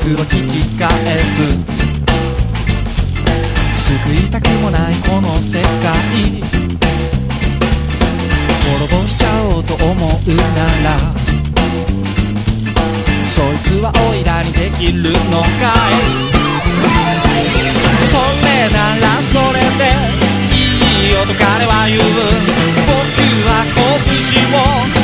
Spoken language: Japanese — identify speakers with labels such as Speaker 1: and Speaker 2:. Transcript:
Speaker 1: 僕は聞き返す。救いたくもないこの世界、滅ぼしちゃおうと思うなら、そいつはおいらにできるのかい。それならそれでいいよと彼は言う。僕は拳を